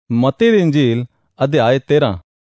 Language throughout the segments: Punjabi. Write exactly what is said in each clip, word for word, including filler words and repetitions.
ਮਤੀ ਦੀ ਇੰਜੀਲ ਅਧਿਆਇ ਤੇਰਾਂ।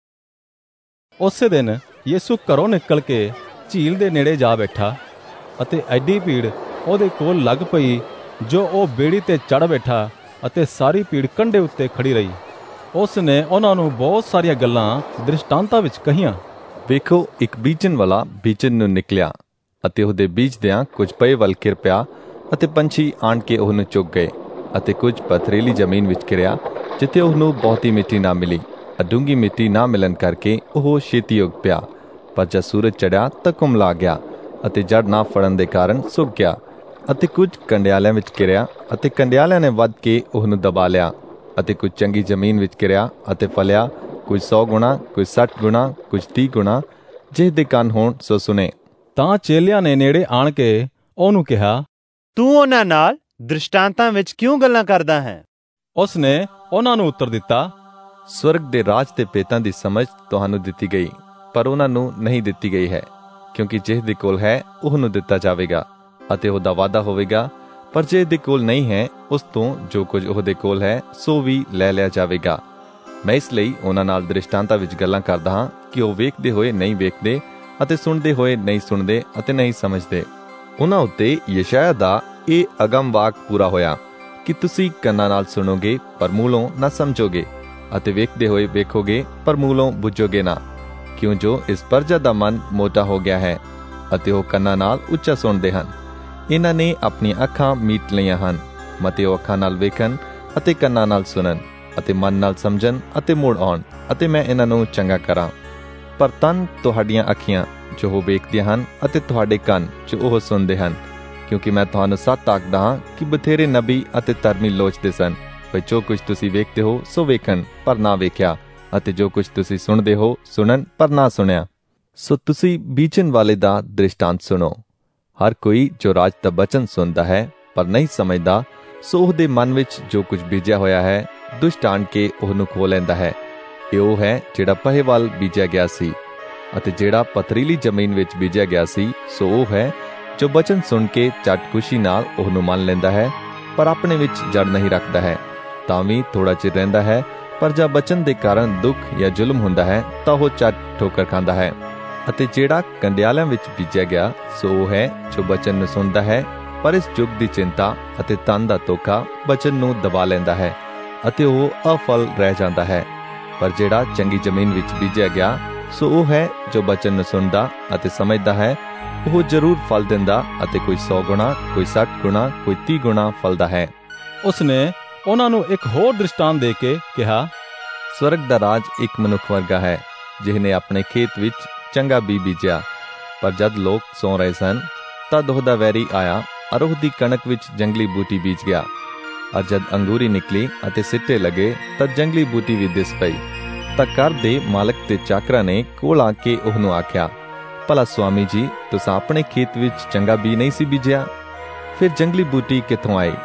ਉਸੇ ਦਿਨ ਯਿਸੂ ਘਰੋਂ ਨਿਕਲ ਕੇ ਝੀਲ ਦੇ ਨੇੜੇ ਜਾ ਬੈਠਾ ਅਤੇ ਐਡੀ ਭੀੜ ਉਹਦੇ ਕੋਲ ਲੱਗ ਪਈ ਜੋ ਉਹ ਬੇੜੀ ਤੇ ਚੜ੍ਹ ਬੈਠਾ ਅਤੇ ਸਾਰੀ ਭੀੜ ਕੰਢੇ ਉੱਤੇ ਖੜੀ ਰਹੀ। ਉਸ ਨੇ ਉਹਨਾਂ ਨੂੰ ਬਹੁਤ ਸਾਰੀਆਂ ਗੱਲਾਂ ਦ੍ਰਿਸ਼ਟਾਂਤਾਂ ਵਿੱਚ ਕਹੀਆਂ। ਵੇਖੋ, ਇੱਕ ਬੀਜਣ ਵਾਲਾ ਬੀਜਣ ਨੂੰ ਨਿਕਲਿਆ ਅਤੇ ਉਹਦੇ ਬੀਜਦਿਆਂ ਕੁਝ ਪਏ ਵੱਲ ਕਿਰ ਪਿਆ ਅਤੇ ਪੰਛੀ ਆਣ ਕੇ ਉਹਨੂੰ ਚੁੱਕ ਗਏ। ਅਤੇ ਕੁਝ ਪਥਰੀਲੀ ਜ਼ਮੀਨ ਵਿੱਚ ਗਿਰਿਆ ਜਿੱਥੇ ਉਹਨੂੰ ਬਹੁਤੀ ਮਿੱਟੀ ਨਾ ਮਿਲੀ। ਡੂੰਘੀ ਮਿੱਟੀ ਨਾ ਮਿਲਣ ਕਰਕੇ ਉਹ ਛੇਤੀ ਉੱਗ ਪਿਆ, ਪਰ ਜਦ ਸੂਰਜ ਚੜ੍ਹਿਆ ਤਾਂ ਕੁਮਲਾ ਗਿਆ ਅਤੇ ਜੜ ਨਾ ਫੜਨ ਦੇ ਕਾਰਨ ਸੁੱਕ ਗਿਆ। ਅਤੇ ਕੁਝ ਕੰਡਿਆਲਿਆਂ ਵਿੱਚ ਗਿਰਿਆ ਅਤੇ ਕੰਡਿਆਲਿਆਂ ਨੇ ਵੱਧ ਕੇ ਉਹਨੂੰ ਦਬਾ ਲਿਆ। ਅਤੇ ਕੁਝ ਚੰਗੀ ਜ਼ਮੀਨ ਵਿੱਚ ਗਿਰਿਆ ਅਤੇ ਫਲਿਆ, ਕੁਝ ਸੌ ਗੁਣਾ, ਕੁਝ ਸੱਠ ਗੁਣਾ, ਕੁਝ ਤੀਹ ਗੁਣਾ। ਜਿਸ ਦੇ ਕੰਨ ਹੋਣ ਸੋ ਸੁਣੇ। ਤਾਂ ਚੇਲਿਆਂ ਨੇ ਨੇੜੇ ਆਣ ਕੇ ਉਹਨੂੰ ਕਿਹਾ, ਤੂੰ ਉਹਨਾਂ ਨਾਲ ਦ੍ਰਿਸ਼ਟਾਂਤਾਂ ਵਿੱਚ ਕਿਉਂ ਗੱਲਾਂ ਕਰਦਾ ਹੈ? ਉਸ ਨੇ ਉਹਨਾਂ ਨੂੰ ਉੱਤਰ ਦਿੱਤਾ, ਸਵਰਗ ਦੇ ਰਾਜ ਦੇ ਭੇਤਾਂ ਦੀ ਸਮਝ ਤੁਹਾਨੂੰ ਦਿੱਤੀ ਗਈ, ਪਰ ਉਹਨਾਂ ਨੂੰ ਨਹੀਂ ਦਿੱਤੀ ਗਈ ਹੈ। ਕਿਉਂਕਿ ਜਿਸ ਦੇ ਕੋਲ ਹੈ ਉਹਨੂੰ ਦਿੱਤਾ ਜਾਵੇਗਾ ਅਤੇ ਉਹਦਾ ਵਾਅਦਾ ਹੋਵੇਗਾ, ਪਰ ਜਿਸ ਦੇ ਕੋਲ ਨਹੀਂ ਹੈ ਉਸ ਤੋਂ ਜੋ ਕੁਝ ਉਹਦੇ ਕੋਲ ਹੈ ਸੋ ਵੀ ਲੈ ਲਿਆ ਜਾਵੇਗਾ। ਮੈਂ ਇਸ ਲਈ ਉਹਨਾਂ ਨਾਲ ਦ੍ਰਿਸ਼ਟਾਂਤਾਂ ਵਿੱਚ ਗੱਲਾਂ ਕਰਦਾ ਹਾਂ ਕਿ ਉਹ ਵੇਖਦੇ ਹੋਏ ਨਹੀਂ ਵੇਖਦੇ ਅਤੇ ਸੁਣਦੇ ਹੋਏ ਨਹੀਂ ਸੁਣਦੇ ਅਤੇ ਨਹੀਂ ਸਮਝਦੇ। ਉਹਨਾਂ ਉੱਤੇ ਯਸ਼ਾਇਆ ਦਾ ਇਹ ਅਗਮ ਵਾਕ ਪੂਰਾ ਹੋਇਆ ਕਿ ਤੁਸੀਂ ਕੰਨਾਂ ਨਾਲ ਸੁਣੋਗੇ ਪਰ ਮੂਲੋਂ ਨਾ ਸਮਝੋਗੇ, ਅਤੇ ਵੇਖਦੇ ਹੋਏ ਵੇਖੋਗੇ ਪਰ ਮੂਲੋਂ ਬੁੱਝੋਗੇ ਨਾ। ਕਿਉਂ ਜੋ ਇਸ ਪਰਜਾ ਦਾ ਮਨ ਮੋਟਾ ਹੋ ਗਿਆ ਹੈ ਅਤੇ ਉਹ ਕੰਨਾਂ ਨਾਲ ਉੱਚਾ ਸੁਣਦੇ ਹਨ। ਇਹਨਾਂ ਨੇ ਆਪਣੀਆਂ ਅੱਖਾਂ ਮੀਟ ਲਈਆਂ ਹਨ, ਮਤੇ ਉਹ ਅੱਖਾਂ ਨਾਲ ਵੇਖਣ ਅਤੇ ਕੰਨਾਂ ਨਾਲ ਸੁਣਨ ਅਤੇ ਮਨ ਨਾਲ ਸਮਝਣ ਅਤੇ ਮੁੜ ਆਉਣ ਅਤੇ ਮੈਂ ਇਹਨਾਂ ਨੂੰ ਚੰਗਾ ਕਰਾਂ। ਪਰ ਤਨ ਤੁਹਾਡੀਆਂ ਅੱਖੀਆਂ ਜੋ ਉਹ ਵੇਖਦੀਆਂ ਹਨ ਅਤੇ ਤੁਹਾਡੇ ਕੰਨ ਜੋ ਉਹ ਸੁਣਦੇ ਹਨ। ਕਿਉਂਕਿ ਮੈਂ ਤੁਹਾਨੂੰ ਸੱਚ ਆਖਦਾ ਹਾਂ ਕਿ ਬਥੇਰੇ ਨਬੀ ਅਤੇ ਧਰਮੀ ਲੋਚਦੇ ਸਨ, ਪਰ ਜੋ ਕੁਝ ਤੁਸੀਂ ਵੇਖਦੇ ਹੋ ਸੋ ਵੇਖਣ ਪਰ ਨਾ ਵੇਖਿਆ, ਅਤੇ ਜੋ ਕੁਝ ਤੁਸੀਂ ਸੁਣਦੇ ਹੋ ਸੁਣਨ ਪਰ ਨਾ ਸੁਣਿਆ। ਸੋ ਤੁਸੀਂ ਬੀਜਣ ਵਾਲੇ ਦਾ ਦ੍ਰਿਸ਼ਟਾਂਤ ਸੁਣੋ। ਹਰ ਕੋਈ ਜੋ ਰਾਜ ਦਾ ਬਚਨ ਸੁਣਦਾ ਹੈ ਪਰ ਨਹੀਂ ਸਮਝਦਾ, ਸੋ ਉਹਦੇ ਮਨ ਵਿੱਚ ਜੋ ਕੁਝ ਬੀਜਿਆ ਹੋਇਆ ਹੈ ਦੁਸ਼ਟ ਆਣ ਕੇ ਉਹਨੂੰ ਖੋਹ ਲੈਂਦਾ ਹੈ। ਇਹ ਉਹ ਹੈ ਜਿਹੜਾ ਪਹੇ ਵੱਲ ਬੀਜਿਆ ਗਿਆ ਸੀ। ਅਤੇ ਜਿਹੜਾ ਪਥਰੀਲੀ ਜ਼ਮੀਨ ਵਿੱਚ ਬੀਜਿਆ ਗਿਆ ਸੀ ਸੋ ਉਹ ਹੈ ਜੋ ਬਚਨ ਸੁਣ ਕੇ ਝਟ ਖੁਸ਼ੀ ਨਾਲ ਉਹਨੂੰ ਮੰਨ ਲੈਂਦਾ ਹੈ, ਪਰ ਆਪਣੇ ਵਿੱਚ ਜੜ ਨਹੀਂ ਰੱਖਦਾ ਹੈ। ਤਾਂ ਵੀ ਥੋੜਾ ਚਿਰ ਰਹਿੰਦਾ ਹੈ, ਪਰ ਜਦ ਬਚਨ ਦੇ ਕਾਰਨ ਦੁੱਖ ਜਾਂ ਜ਼ੁਲਮ ਹੁੰਦਾ ਹੈ ਤਾਂ ਉਹ ਝਟ ਠੋਕਰ ਖਾਂਦਾ ਹੈ। ਅਤੇ ਜਿਹੜਾ ਕੰਡਿਆਲਿਆਂ ਵਿੱਚ ਬੀਜਿਆ ਗਿਆ ਸੋ ਉਹ ਹੈ ਜੋ ਬਚਨ ਨੂੰ ਸੁਣਦਾ ਹੈ, ਪਰ ਇਸ ਯੁੱਗ ਦੀ ਚਿੰਤਾ ਅਤੇ ਤਨ ਦਾ ਧੋਖਾ ਬਚਨ ਨੂੰ ਦਬਾ ਲੈਂਦਾ ਹੈ ਅਤੇ ਉਹ ਅਫਲ ਰਹਿ ਜਾਂਦਾ ਹੈ। ਪਰ ਜਿਹੜਾ ਚੰਗੀ ਜ਼ਮੀਨ ਵਿੱਚ ਬੀਜਿਆ ਗਿਆ ਸੋ ਉਹ ਹੈ ਜੋ ਬਚਨ ਨੂੰ ਸੁਣਦਾ ਅਤੇ ਸਮਝਦਾ ਹੈ। ਉਹ ਜ਼ਰੂਰ ਫਲ ਦਿੰਦਾ ਅਤੇ ਕੋਈ ਸੌ ਗੁਣਾ, ਕੋਈ ਸੱਠ ਗੁਣਾ, ਕੋਈ ਤੀਹ ਗੁਣਾ ਫਲਦਾ ਹੈ। ਉਸ ਨੇ ਉਹਨਾਂ ਨੂੰ ਇੱਕ ਹੋਰ ਦ੍ਰਿਸ਼ਟਾਂਤ ਦੇ ਕੇ ਕਿਹਾ, ਸਵਰਗ ਦਾ ਰਾਜ ਇੱਕ ਮਨੁੱਖ ਵਰਗਾ ਹੈ ਜਿਹਨੇ ਆਪਣੇ ਖੇਤ ਵਿੱਚ ਚੰਗਾ ਬੀਜ ਬੀਜਿਆ। ਪਰ ਜਦ ਲੋਕ ਸੌ ਰਹੇ ਸਨ ਤਦ ਉਹਦਾ ਵੈਰੀ ਆਇਆ ਔਰ ਉਹਦੀ ਕਣਕ ਵਿੱਚ ਜੰਗਲੀ ਬੂਟੀ ਬੀਜ ਗਿਆ। ਔਰ ਜਦ ਅੰਗੂਰੀ ਨਿਕਲੀ ਅਤੇ ਸਿੱਟੇ ਲਗੇ ਤਦ ਜੰਗਲੀ ਬੂਟੀ ਵੀ ਦਿਸ ਪਈ। ਤਾਂ ਘਰ ਦੇ ਮਾਲਕ ਦੇ ਚਾਕਰਾਂ ਨੇ ਕੋਲ ਆ ਕੇ ਉਹਨੂੰ ਆਖਿਆ, ਭਲਾ ਸੁਆਮੀ ਜੀ, ਤੁਸੀਂ ਆਪਣੇ ਖੇਤ ਵਿੱਚ ਚੰਗਾ ਬੀ ਨਹੀਂ ਸੀ ਬੀਜਿਆ, ਫਿਰ ਜੰਗਲੀ ਬੂਟੀ ਕਿੱਥੋਂ ਆਈ?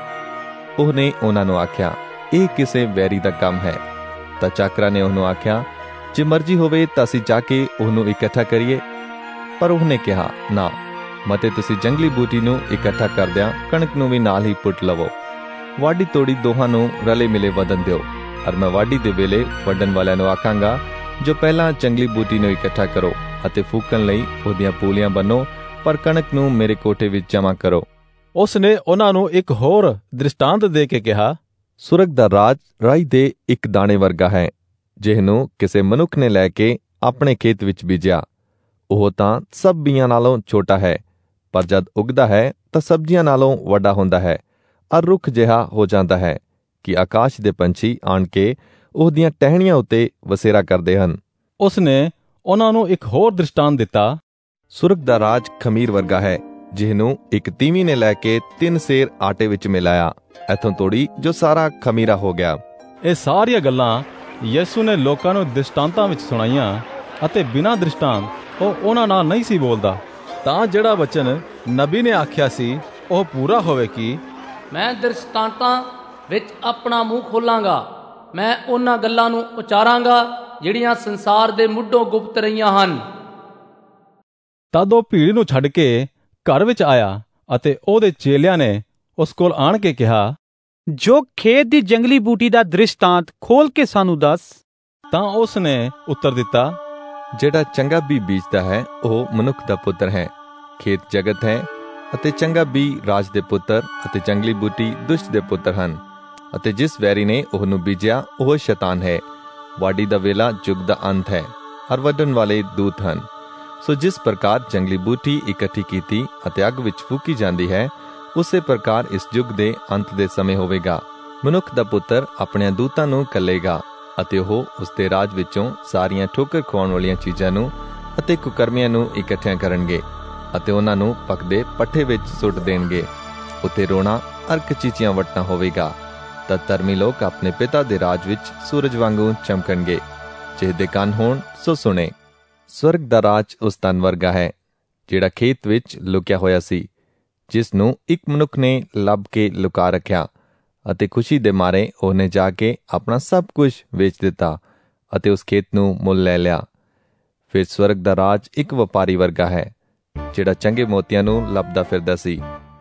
ਉਹਨੇ ਉਹਨਾਂ ਨੂੰ ਆਖਿਆ, ਇਹ ਕਿਸੇ ਵੈਰੀ ਦਾ ਕੰਮ ਹੈ। ਤਾਂ ਚਾਕਰਾਂ ਨੇ ਉਹਨੂੰ ਆਖਿਆ, ਜੇ ਮਰਜ਼ੀ ਹੋਵੇ ਤਾਂ ਅਸੀਂ ਜਾ ਕੇ ਉਹਨੂੰ ਇਕੱਠਾ ਕਰੀਏ। ਪਰ ਉਹਨੇ ਕਿਹਾ, ਨਾ, ਮਤੇ ਤੁਸੀਂ ਜੰਗਲੀ ਬੂਟੀ ਨੂੰ ਇਕੱਠਾ ਕਰਦਿਆਂ ਕਣਕ ਨੂੰ ਵੀ ਨਾਲ ਹੀ ਪੁੱਟ ਲਵੋ। ਵਾਢੀ ਤੋੜੀ ਦੋਹਾਂ ਨੂੰ ਰਲੇ ਮਿਲੇ ਵਧਣ ਦਿਓ। ਔਰ ਮੈਂ ਵਾਢੀ ਦੇ ਵੇਲੇ ਵੱਢਣ ਵਾਲਿਆਂ ਨੂੰ ਆਖਾਂਗਾ, ਜੋ ਪਹਿਲਾਂ ਜੰਗਲੀ ਬੂਟੀ ਨੂੰ ਇਕੱਠਾ ਕਰੋ ਅਤੇ ਫੂਕਣ ਲਈ ਉਹਦੀਆਂ ਪੂਲੀਆਂ ਬੰਨੋ, ਪਰ ਕਣਕ ਨੂੰ ਮੇਰੇ ਕੋਠੇ ਵਿੱਚ ਜਮ੍ਹਾਂ ਕਰੋ। ਉਸ ਨੇ ਉਹਨਾਂ ਨੂੰ ਇੱਕ ਹੋਰ ਦ੍ਰਿਸ਼ਟਾਂਤ ਦੇ ਕੇ ਕਿਹਾ, ਸੁਰਗ ਦਾ ਰਾਜ ਰਾਈ ਦੇ ਇੱਕ ਦਾਣੇ ਵਰਗਾ ਹੈ, ਜਿਹਨੂੰ ਕਿਸੇ ਮਨੁੱਖ ਨੇ ਲੈ ਕੇ ਆਪਣੇ ਖੇਤ ਵਿੱਚ ਬੀਜਿਆ। ਉਹ ਤਾਂ ਸਭ ਬੀਆਂ ਨਾਲੋਂ ਛੋਟਾ ਹੈ, ਪਰ ਜਦ ਉਗਦਾ ਹੈ ਤਾਂ ਸਬਜ਼ੀਆਂ ਨਾਲੋਂ ਵੱਡਾ ਹੁੰਦਾ ਹੈ ਔਰ ਰੁੱਖ ਜਿਹਾ ਹੋ ਜਾਂਦਾ ਹੈ ਕਿ ਆਕਾਸ਼ ਦੇ ਪੰਛੀ ਆਣ ਕੇ ਉਹਦੀਆਂ ਟਹਿਣੀਆਂ ਉੱਤੇ ਵਸੇਰਾ ਕਰਦੇ ਹਨ। ਉਸ ਨੇ ਉਹਨਾਂ ਨੂੰ ਇੱਕ ਹੋਰ ਦ੍ਰਿਸ਼ਟਾਂਤ ਦਿੱਤਾ, ਸੁਰਗ ਦਾ ਰਾਜ ਖਮੀਰ ਵਰਗਾ ਹੈ, ਜਿਹਨੂੰ ਇੱਕ ਤੀਵੀਂ ਨੇ ਲੈ ਕੇ ਤਿੰਨ ਸੇਰ ਆਟੇ ਵਿੱਚ ਮਿਲਾਇਆ, ਇੱਥੋਂ ਤੋੜੀ ਜੋ ਸਾਰਾ ਖਮੀਰਾ ਹੋ ਗਿਆ। ਇਹ ਸਾਰੀਆਂ ਗੱਲਾਂ ਯਿਸੂ ਨੇ ਲੋਕਾਂ ਨੂੰ ਦ੍ਰਿਸ਼ਟਾਂਤਾਂ ਵਿੱਚ ਸੁਣਾਈਆਂ ਅਤੇ ਬਿਨਾਂ ਦ੍ਰਿਸ਼ਟਾਂਤ ਉਹ ਉਹਨਾਂ ਨਾਲ ਨਹੀਂ ਸੀ ਬੋਲਦਾ, ਤਾਂ ਜਿਹੜਾ ਵਚਨ ਨਬੀ ਨੇ ਆਖਿਆ ਸੀ ਉਹ ਪੂਰਾ ਹੋਵੇ ਕਿ ਮੈਂ ਦ੍ਰਿਸ਼ਟਾਂਤਾਂ ਵਿੱਚ ਆਪਣਾ ਮੂੰਹ ਖੋਲਾਂਗਾ, ਮੈਂ ਉਹਨਾਂ ਗੱਲਾਂ ਨੂੰ ਉਚਾਰਾਂਗਾ ਜਿਹੜੀਆਂ ਸੰਸਾਰ ਦੇ ਮੁੱਢੋਂ ਗੁਪਤ ਰਹੀਆਂ ਹਨ। ਤਦ ਉਹ ਭੀੜ ਨੂੰ ਛੱਡ ਕੇ ਘਰ ਵਿੱਚ ਆਇਆ ਅਤੇ ਉਹਦੇ ਚੇਲਿਆਂ ਨੇ ਉਸ ਕੋਲ ਆਣ ਕੇ ਕਿਹਾ, ਜੋ ਖੇਤ ਦੀ ਜੰਗਲੀ ਬੂਟੀ ਦਾ ਦ੍ਰਿਸ਼ਟਾਂਤ ਖੋਲ ਕੇ ਸਾਨੂੰ ਦੱਸ। ਤਾਂ ਉਸ ਨੇ ਉੱਤਰ ਦਿੱਤਾ, ਜਿਹੜਾ ਚੰਗਾ ਬੀ ਬੀਜਦਾ ਹੈ ਉਹ ਮਨੁੱਖ ਦਾ ਪੁੱਤਰ ਹੈ। ਖੇਤ ਜਗਤ ਹੈ ਅਤੇ ਚੰਗਾ ਬੀ ਰਾਜ ਦੇ ਪੁੱਤਰ ਅਤੇ ਜੰਗਲੀ ਬੂਟੀ ਦੁਸ਼ਟ ਦੇ ਪੁੱਤਰ ਹਨ। ਅਤੇ ਜਿਸ ਵੈਰੀ ਨੇ ਉਹਨੂੰ ਬੀਜਿਆ ਉਹ ਸ਼ੈਤਾਨ ਹੈ। ਵਾਢੀ ਦਾ ਵੇਲਾ ਯੁੱਗ ਦਾ ਅੰਤ ਹੈ, ਹਰ ਵੱਢਣ ਵਾਲੇ ਦੂਤ ਹਨ। ਸੋ ਜਿਸ ਪ੍ਰਕਾਰ ਜੰਗਲੀ ਬੂਟੀ ਇਕੱਠੀ ਕੀਤੀ ਅਤੇ ਅੱਗ ਵਿੱਚ ਫੂਕੀ ਜਾਂਦੀ ਹੈ, ਉਸੇ ਪ੍ਰਕਾਰ ਇਸ ਯੁੱਗ ਦੇ ਅੰਤ ਦੇ ਸਮੇਂ ਹੋਵੇਗਾ। ਮਨੁੱਖ ਦਾ ਪੁੱਤਰ ਆਪਣੇ ਦੂਤਾਂ ਨੂੰ ਕੱਲੇਗਾ ਅਤੇ ਉਹ ਉਸਦੇ ਰਾਜ ਵਿੱਚੋਂ ਸਾਰੀਆਂ ਠੋਕਰ ਖਵਾਉਣ ਵਾਲੀਆਂ ਚੀਜ਼ਾਂ ਨੂੰ ਅਤੇ ਕੁਕਰਮੀਆਂ ਨੂੰ ਇਕੱਠਿਆਂ ਕਰਨਗੇ ਅਤੇ ਉਹਨਾਂ ਨੂੰ ਪੱਕਦੇ ਪੱਠੇ ਵਿੱਚ ਸੁੱਟ ਦੇਣਗੇ। ਉੱਥੇ ਰੋਣਾ ਅਰ ਕਚੀਚੀਆਂ ਵੱਟਣਾ ਹੋਵੇਗਾ। ਤਾਂ ਧਰਮੀ ਲੋਕ ਆਪਣੇ ਪਿਤਾ ਦੇ ਰਾਜ ਵਿੱਚ ਸੂਰਜ ਵਾਂਗੂ ਚਮਕਣਗੇ। ਜਿਹਦੇ ਕੰਨ ਹੋਣ ਸੋ ਸੁਣੇ। ਸਵਰਗ ਦਾ ਰਾਜ ਉਸ ਧਨ ਵਰਗਾ ਹੈ ਜਿਹੜਾ ਖੇਤ ਵਿੱਚ ਲੁਕਿਆ ਹੋਇਆ ਸੀ, ਜਿਸ ਨੂੰ ਇੱਕ ਮਨੁੱਖ ਨੇ ਲੱਭ ਕੇ ਲੁਕਾ ਰੱਖਿਆ ਅਤੇ ਖੁਸ਼ੀ ਦੇ ਮਾਰੇ ਉਹਨੇ ਜਾ ਕੇ ਆਪਣਾ ਸਭ ਕੁਝ ਵੇਚ ਦਿੱਤਾ ਅਤੇ ਉਸ ਖੇਤ ਨੂੰ ਮੁੱਲ ਲੈ ਲਿਆ। ਫਿਰ ਸਵਰਗ ਦਾ ਰਾਜ ਇੱਕ ਵਪਾਰੀ ਵਰਗਾ ਹੈ ਜਿਹੜਾ ਚੰਗੇ ਮੋਤੀਆਂ ਨੂੰ ਲੱਭਦਾ ਫਿਰਦਾ ਸੀ।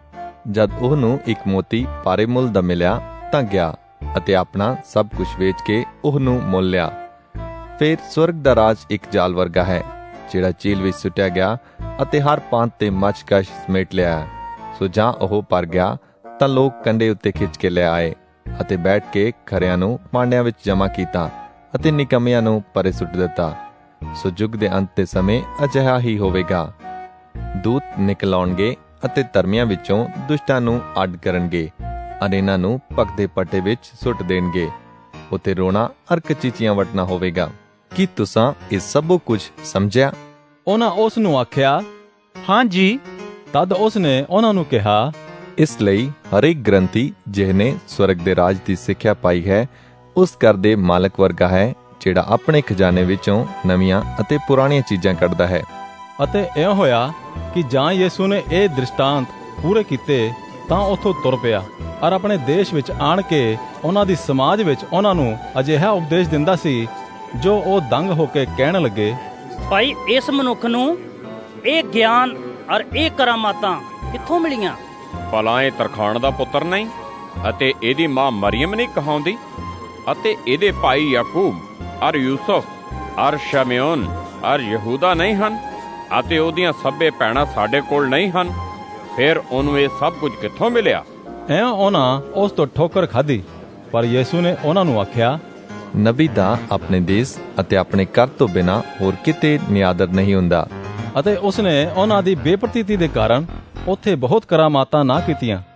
ਜਦ ਉਹਨੂੰ ਇੱਕ ਮੋਤੀ ਭਾਰੇ ਮੁੱਲ ਦਾ ਮਿਲਿਆ ਤਾਂ ਗਿਆ ਅਤੇ ਆਪਣਾ ਸਭ ਕੁਝ ਵੇਚ ਕੇ ਉਹਨੂੰ ਮੁੱਲ ਲਿਆ। ਫਿਰ ਸਵਰਗ ਦਾ ਰਾਜ ਇੱਕ ਜਾਲ ਵਰਗਾ ਹੈ ਜਿਹੜਾ ਝੀਲ ਵਿੱਚ ਸੁੱਟਿਆ ਗਿਆ ਅਤੇ ਹਰ ਪਾਂਤ ਤੇ ਮੱਛ-ਕਛ ਸਮੇਟ ਲਿਆ। ਸੋ ਜਾਂ ਉਹ ਭਰ ਗਿਆ ਤਾਂ ਲੋਕ ਕੰਢੇ ਉੱਤੇ ਖਿੱਚ ਕੇ ਲੈ ਆਏ ਅਤੇ ਬੈਠ ਕੇ ਖਰਿਆਂ ਨੂੰ ਪਾਂਡਿਆਂ ਵਿੱਚ ਜਮ੍ਹਾਂ ਕੀਤਾ ਅਤੇ ਨਿਕੰਮਿਆਂ ਨੂੰ ਪਰੇ ਸੁੱਟ ਦਿੱਤਾ। ਸੋ ਯੁੱਗ ਦੇ ਅੰਤ ਦੇ ਸਮੇਂ ਅਜਿਹਾ ਹੀ ਹੋਵੇਗਾ। ਦੂਤ ਨਿਕਲ ਆਉਣਗੇ ਅਤੇ ਧਰਮੀਆਂ ਵਿੱਚੋਂ ਦੁਸ਼ਟਾਂ ਨੂੰ ਅੱਡ ਕਰਨਗੇ ਅਤੇ ਇਹਨਾਂ ਨੂੰ ਪੱਕਦੇ ਪੱਟੇ ਵਿੱਚ ਸੁੱਟ ਦੇਣਗੇ। ਉੱਥੇ ਰੋਣਾ ਅਰ ਕਚੀਚੀਆਂ ਵੱਟਣਾ ਹੋਵੇਗਾ। ਕੀ ਤੁਸਾਂ ਇਹ ਸਭ ਕੁਝ ਸਮਝਿਆ? ਉਹਨਾਂ ਉਸ ਨੂੰ ਆਖਿਆ, ਹਾਂ ਜੀ। ਤਦ ਉਸ ਨੇ ਉਹਨਾਂ ਨੂੰ ਕਿਹਾ, ਇਸ ਲਈ ਹਰੇਕ ਗ੍ਰੰਥੀ ਜਿਹਨੇ ਸਵਰਗ ਦੇ ਰਾਜ ਦੀ ਸਿੱਖਿਆ ਪਾਈ ਹੈ, ਉਸ ਘਰ ਦੇ ਮਾਲਕ ਵਰਗਾ ਹੈ ਜਿਹੜਾ ਆਪਣੇ ਖਜ਼ਾਨੇ ਵਿੱਚੋਂ ਨਵੀਆਂ ਅਤੇ ਪੁਰਾਣੀਆਂ ਚੀਜ਼ਾਂ ਕੱਢਦਾ ਹੈ। ਅਤੇ ਇਉਂ ਹੋਇਆ ਕਿ ਜਾਂ ਯਿਸੂ ਨੇ ਇਹ ਦ੍ਰਿਸ਼ਟਾਂਤ ਪੂਰੇ ਕੀਤੇ ਤਾਂ ਉੱਥੋਂ ਤੁਰ ਪਿਆ ਔਰ ਆਪਣੇ ਦੇਸ਼ ਵਿੱਚ ਆਣ ਕੇ ਉਹਨਾਂ ਦੀ ਸਮਾਜ ਵਿੱਚ ਉਹਨਾਂ ਨੂੰ ਅਜਿਹਾ ਉਪਦੇਸ਼ ਦਿੰਦਾ ਸੀ ਜੋ ਉਹ ਦੰਗ ਹੋ ਕੇ ਕਹਿਣ ਲੱਗੇ, ਭਾਈ ਇਸ ਮਨੁੱਖ ਨੂੰ ਇਹ ਗਿਆਨ ਔਰ ਇਹ ਕਰਾਮਾਤਾਂ ਕਿੱਥੋਂ ਮਿਲੀਆਂ? ਭਲਾ ਇਹ ਤਰਖਾਣ ਦਾ ਪੁੱਤਰ ਨਹੀਂ ਅਤੇ ਇਹਦੀ ਮਾਂ ਮਰੀਮ ਨਹੀਂ ਕਹਾਉਂਦੀ? ਅਤੇ ਇਹਦੇ ਭਾਈ ਯਾਕੂਬ ਔਰ ਯੂਸਫ ਔਰ ਸ਼ਮਯੋਨ ਔਰ ਯਹੂਦਾ ਨਹੀਂ ਹਨ? ਅਤੇ ਉਹਦੀਆਂ ਸਭੇ ਭੈਣਾਂ ਸਾਡੇ ਕੋਲ ਨਹੀਂ ਹਨ? ਫਿਰ ਉਹਨੂੰ ਇਹ ਸਭ ਕੁਝ ਕਿੱਥੋਂ ਮਿਲਿਆ? ਐਂ ਉਹਨਾਂ ਉਸ ਤੋਂ ਠੋਕਰ ਖਾਧੀ। ਪਰ ਯਿਸੂ ਨੇ ਉਹਨਾਂ ਨੂੰ ਆਖਿਆ, ਨਬੀ ਦਾ ਆਪਣੇ ਦੇਸ਼ ਅਤੇ ਆਪਣੇ ਘਰ ਤੋਂ ਬਿਨਾਂ ਹੋਰ ਕਿਤੇ ਨਿਆਦਰ ਨਹੀਂ ਹੁੰਦਾ। ਅਤੇ ਉਸਨੇ ਉਹਨਾਂ ਦੀ ਬੇਪ੍ਰਤੀਤੀ ਦੇ ਕਾਰਨ ਉੱਥੇ ਬਹੁਤ ਕਰਾਮਾਤਾਂ ਨਾ ਕੀਤੀਆਂ।